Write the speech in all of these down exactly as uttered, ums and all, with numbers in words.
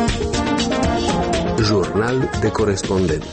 Jurnal de corespondent.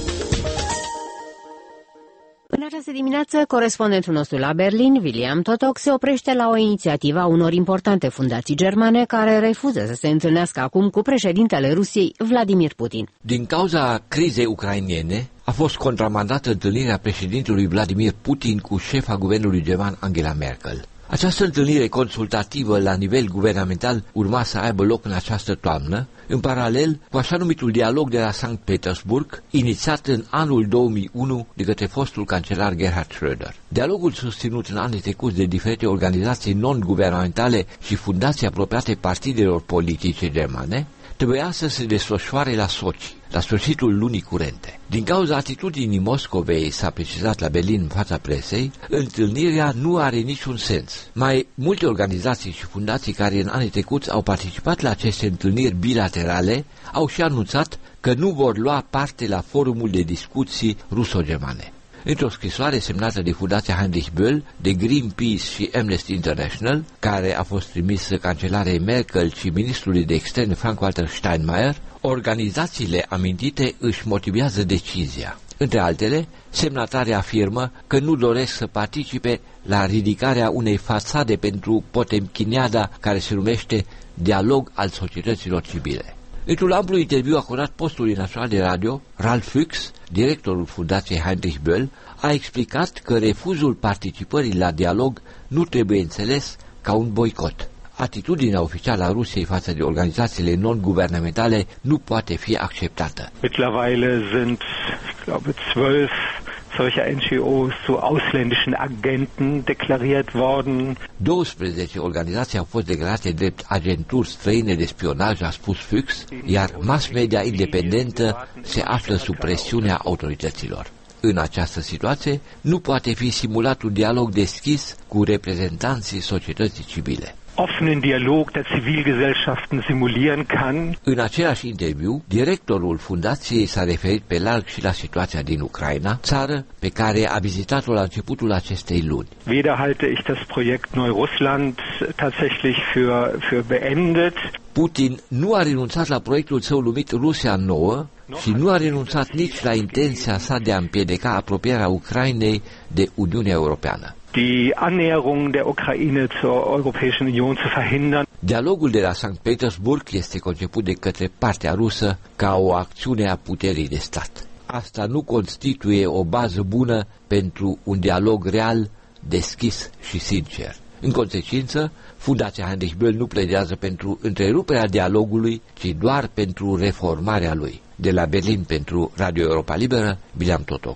În această dimineață, corespondentul nostru la Berlin, William Totok, se oprește la o inițiativă a unor importante fundații germane care refuză să se întâlnească acum cu președintele Rusiei, Vladimir Putin. Din cauza crizei ucrainene, a fost contramandată întâlnirea președintelui Vladimir Putin cu șefa guvernului german Angela Merkel. Această întâlnire consultativă la nivel guvernamental urma să aibă loc în această toamnă, în paralel cu așa numitul dialog de la Sankt Petersburg, inițiat în anul două mii unu de către fostul cancelar Gerhard Schröder. Dialogul susținut în anii trecuți de diferite organizații non-guvernamentale și fundații apropiate partidelor politice germane, trebuia să se desfășoare la Sochi, la sfârșitul lunii curente. Din cauza atitudinii Moscovei, s-a precizat la Berlin în fața presei, întâlnirea nu are niciun sens. Mai multe organizații și fundații care în anii trecuți au participat la aceste întâlniri bilaterale au și anunțat că nu vor lua parte la forumul de discuții ruso-germane. Într-o scrisoare semnată de Fundația Heinrich Böll, de Greenpeace și Amnesty International, care a fost trimisă cancelarei Merkel și ministrului de externe Frank-Walter Steinmeier, organizațiile amintite își motivează decizia. Între altele, semnatarii afirmă că nu doresc să participe la ridicarea unei fațade pentru Potemkiniada care se numește Dialog al societăților civile. Într-un amplu interviu acordat postului național de radio, Ralf Fuchs, directorul Fundației Heinrich Böll, a explicat că refuzul participării la dialog nu trebuie înțeles ca un boicot. Atitudinea oficială a Rusiei față de organizațiile non-guvernamentale nu poate fi acceptată. Mittlerweile sind, ich glaube, zwölf solcher N G Os zu ausländischen Agenten deklariert worden. douăsprezece organizații au fost declarate drept agenturi străine de spionaj, a spus Fuchs, iar mass media independentă se află sub presiunea autorităților. În această situație nu poate fi simulat un dialog deschis cu reprezentanții societății civile. Offenen Dialog der Zivilgesellschaften simulieren kann. În același interviu, directorul fundației s-a referit pe larg și la situația din Ucraina, țară pe care a vizitat-o la începutul acestei luni. Weder halte ich das Projekt Neurussland tatsächlich für für beendet. Putin nu a renunțat la proiectul său numit Rusia Nouă și nu a renunțat nici la intenția sa de a împiedica apropierea Ucrainei de Uniunea Europeană. Die Annäherung der Ukraine zur Europäischen Union zu verhindern. Dialogul de la Sankt Petersburg este conceput de către partea rusă ca o acțiune a puterii de stat. Asta nu constituie o bază bună pentru un dialog real, deschis și sincer. În consecință, Fundația Heinrich Böll nu pledează pentru întreruperea dialogului, ci doar pentru reformarea lui. De la Berlin pentru Radio Europa Liberă, William Totok.